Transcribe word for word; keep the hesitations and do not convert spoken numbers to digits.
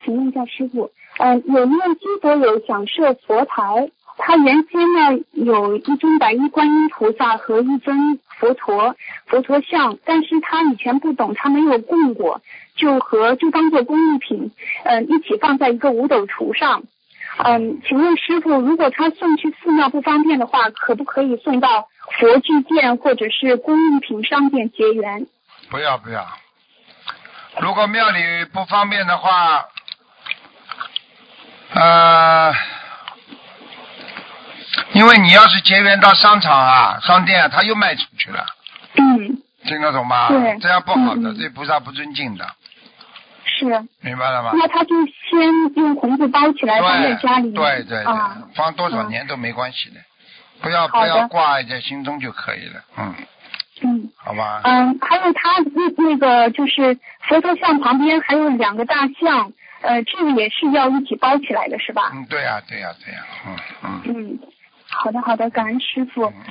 请问一下师傅，呃，有念积德有想设佛台，他原先呢有一尊白衣观音菩萨和一尊佛陀佛陀像，但是他以前不懂，他没有供过，就和就当做工艺品，嗯、呃，一起放在一个五斗橱上。嗯，请问师傅，如果他送去寺庙不方便的话，可不可以送到佛具店或者是工艺品商店结缘？ 不要不要，如果庙里不方便的话，呃，因为你要是结缘到商场啊、商店啊，他又卖出去了。 嗯。 听得懂吗？ 对。 这样不好的， 嗯、 对菩萨不尊敬的。 是。 明白了吗？ 那他就先用红布包起来放在家里面。 对对对、 啊， 放多少年都没关系的，嗯、不要不要挂在心中就可以了。嗯。 嗯。 好吧。 嗯，还有他那那个就是佛头像旁边还有两个大象，呃，这个也是要一起包起来的是吧？ 嗯，对呀、啊、对呀、啊、对呀、啊，嗯嗯。 嗯，好的好的，感恩师傅。嗯